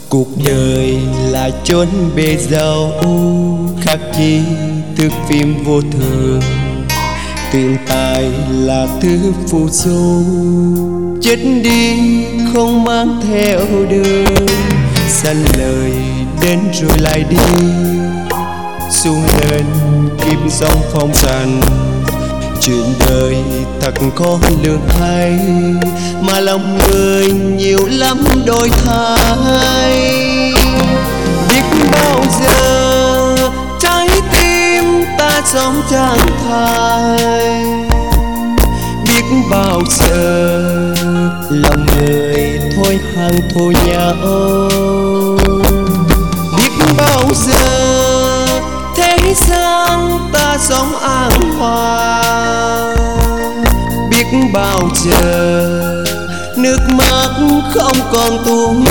Cuộc đời là chốn bề dâu, khác chi thước phim vô thường. Tiền tài là thứ phù du, chết đi không mang theo đường. Sanh lời đến rồi lại đi, xuống lên kim sông phong trần. Chuyện đời thật có lường hay, mà lòng người nhiều lắm đổi thay. Biết bao giờ trái tim ta sống chẳng thay, biết bao giờ lòng người thôi hàng thua nhau. Biết bao giờ thế gian ta sống an hòa, biết bao giờ nước mắt không còn tuôn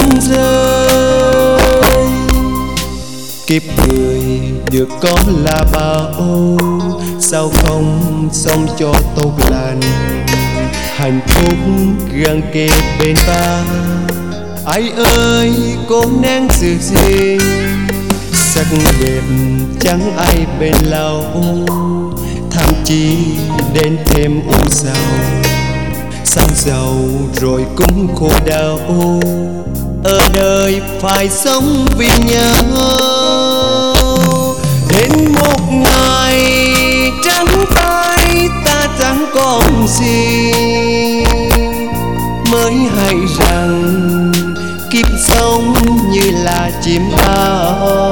rơi. Kiếp người được có là bao, sao không sống cho tốt lành. Hạnh phúc gần kề bên ta, ai ơi cố nén sự gì. Sắc đẹp chẳng ai bên lâu, tham chi đến thêm u sầu. Sang giàu rồi cũng khổ đau, ở đời phải sống vì nhau. Đến một ngày trắng tay ta chẳng còn gì, mới hay rằng kiếp sống như là chim bao.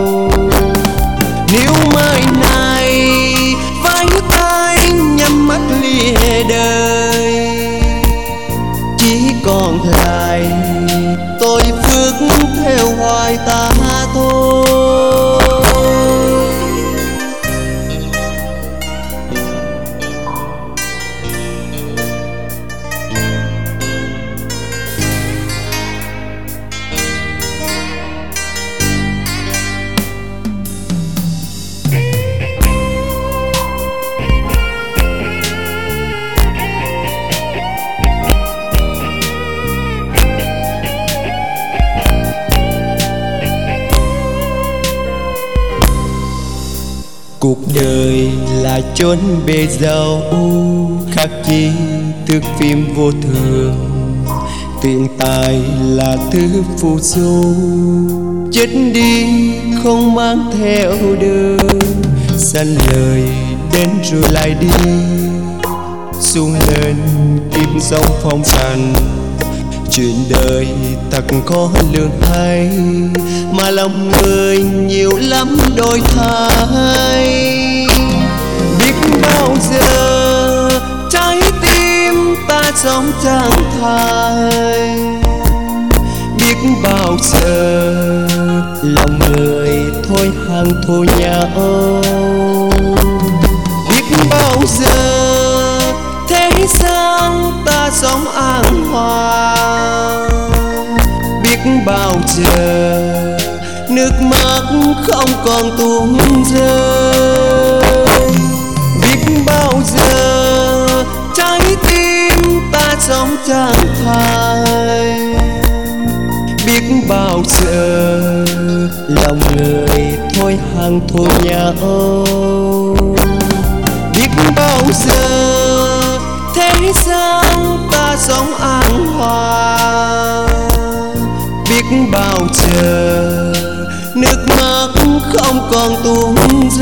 Nếu mai này vai tay nhắm mắt lìa đời, chỉ còn lại tôi phước theo hoài ta thôi. Cuộc đời là chốn bề dâu, khác chi thước phim vô thường. Tiền tài là thứ phù du, chết đi không mang theo đường. Sanh lời đến rồi lại đi, xuống lên kim sông phong trần. Chuyện đời thật có lường hay, mà lòng người nhiều lắm đổi thay. Biết bao giờ trái tim ta sống chẳng thay, biết bao giờ lòng người thôi hàng thua nhau. Biết bao giờ thế gian ta sống an hòa, biết bao giờ nước mắt không còn tuôn rơi. Biết bao giờ trái tim ta sống chẳng thay, biết bao giờ lòng người thôi hàng thua nhau. Biết bao giờ thế gian ta sống an hòa, biết bao giờ nước mắt không còn tuôn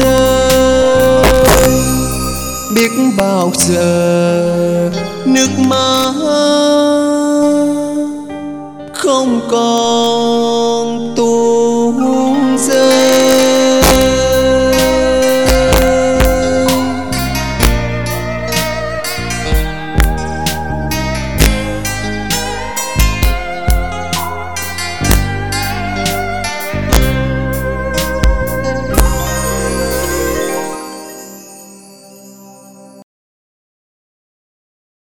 rơi. Biết bao giờ nước mắt không còn tuôn